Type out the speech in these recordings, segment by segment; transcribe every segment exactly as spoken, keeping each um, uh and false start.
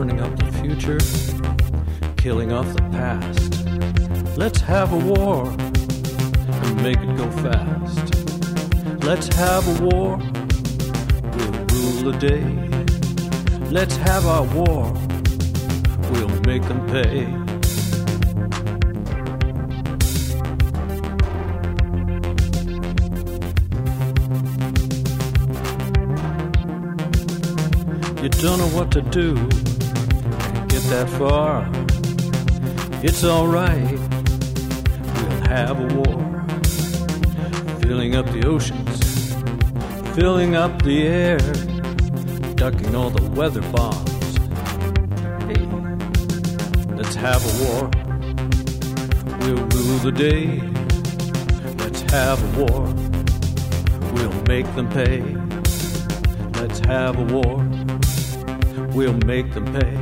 burning up the future, killing off the past. Let's have a war and make it go fast. Let's have a war, we'll rule the day. Let's have our war, we'll make them pay. You don't know what to do, can't get that far. It's alright, we'll have a war. Filling up the oceans, filling up the air, ducking all the weather bombs. Hey, let's have a war, we'll rule the day. Let's have a war, we'll make them pay. Let's have a war, we'll make them pay.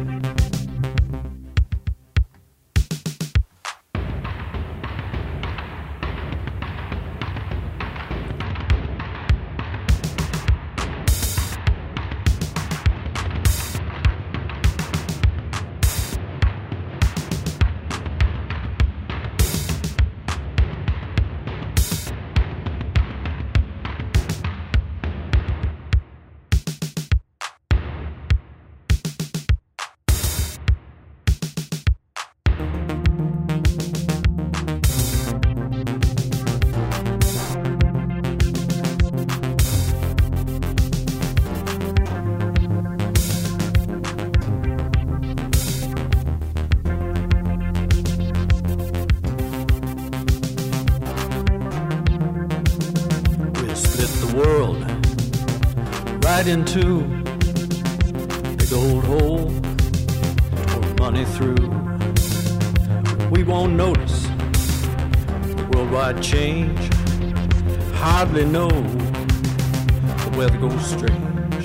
Into big old hole, pour money through. We won't notice the worldwide change, hardly know the weather goes strange.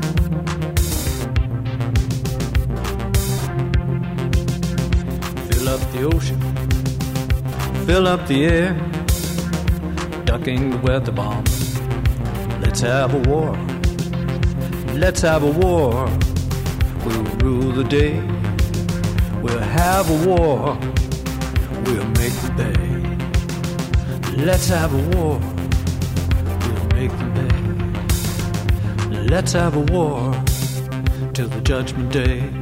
Fill up the ocean, fill up the air, ducking the weather bombs. Let's have a war, let's have a war, we'll rule the day. We'll have a war, we'll make the pay. Let's have a war, we'll make the pay. Let's have a war till the judgment day.